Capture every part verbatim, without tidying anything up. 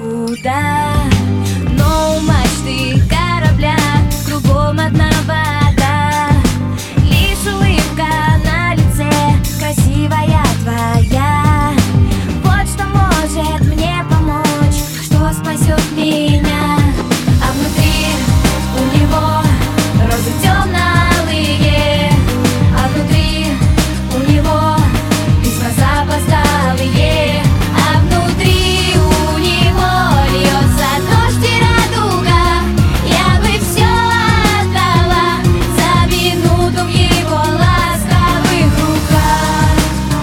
никуда. Но у мачты корабля кругом одна вода. Лишь улыбка на лице красивая твоя. Вот что может мне помочь, что спасет меня. А внутри у него розы темно-алые, а внутри у него письма запоздалые, а внутри у него льется дождь и радуга. Я бы все отдала за минуту в его ласковых руках.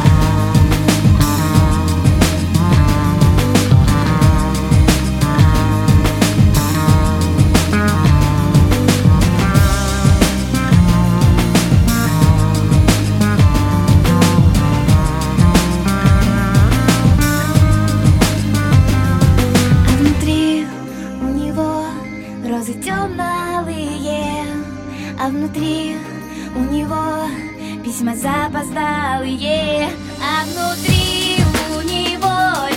А внутри у него розы темно-алые, а внутри у него письма запоздалые.